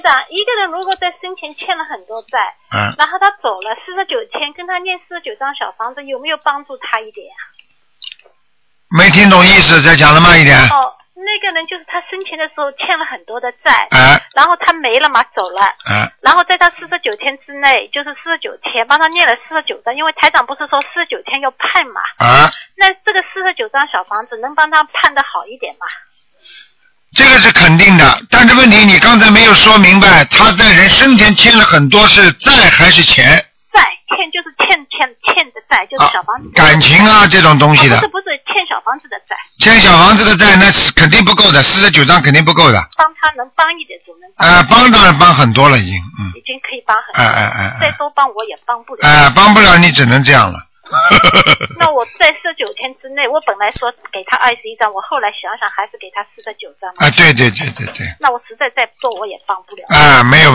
长，一个人如果在生前欠了很多债，然后他走了49天，跟他念49张小房子，有没有帮助他一点呀？ 没听懂意思，再讲了慢一点。 哦，那个人就是他生前的时候欠了很多的债，然后他没了嘛，走了，然后在他49天之内，就是49天，帮他念了49张，因为台长不是说49天要判嘛，那这个49张小房子能帮他判得好一点吗？ 这个是肯定的，但是问题你刚才没有说明白，他在人生前欠了很多是债还是钱？ 债，欠就是欠的债，就是小房子。 感情啊这种东西的。 不是欠小房子的债。欠小房子的债那是肯定不够的，49张肯定不够的。 帮他能帮一点总能。 帮当然帮很多了已经， 已经可以帮很多。再多帮我也帮不了。 帮不了你只能这样了。 那我在49天之内，我本来说给他21张，我后来想想还是给他49张。 对。 那我实在再做我也帮不了。 没有。